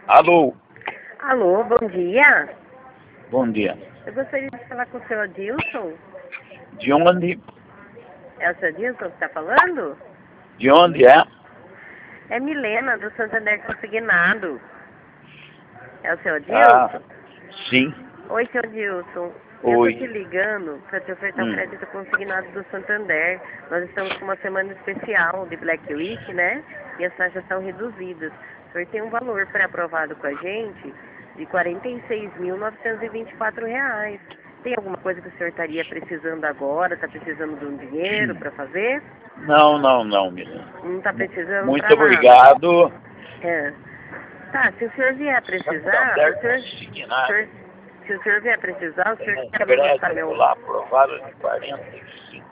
Alô, Alô, bom dia. bom dia. Eu gostaria de falar com o seu Adilson. De onde? É o seu Adilson que está falando? De onde é? É Milena, do Santander Consignado. É o seu Ah, Adilson? sim. Oi, seu Adilson. Eu estou te Oi. ligando para te ofertar o Hum. crédito consignado do Santander. Nós estamos com uma semana especial de Black Week, né? E as taxas estão reduzidas. O senhor tem um valor pré-aprovado com a gente de R$ 46.924. Tem alguma coisa que o senhor estaria precisando agora? Está precisando de um dinheiro para fazer? Não, menino. Não está precisando Muito para nada. obrigado. É. Tá, se o senhor vier precisar, Santander Consignado se o senhor vier precisar, o tem senhor um quer anotar crédito meu... lá aprovado de 45.